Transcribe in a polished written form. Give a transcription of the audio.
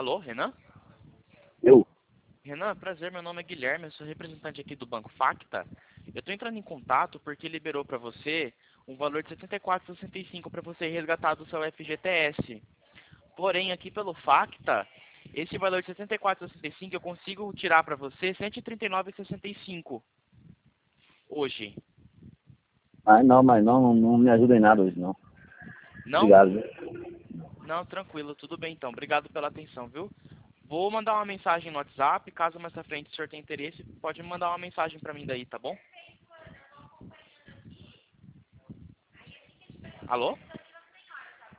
Alô, Renan? Eu? Renan, prazer, meu nome é Guilherme, eu sou representante aqui do Banco Facta. Eu estou entrando em contato porque liberou para você um valor de R$ 74,65 para você resgatar do seu FGTS. Porém, aqui pelo Facta, esse valor de R$ 74,65 eu consigo tirar para você R$ 139,65 hoje. Mas não me ajuda em nada hoje, não. Não? Obrigado, viu? Não, tranquilo, tudo bem então. Obrigado pela atenção, viu? Vou mandar uma mensagem no WhatsApp, caso mais pra frente o senhor tenha interesse, pode mandar uma mensagem para mim daí, tá bom? Alô?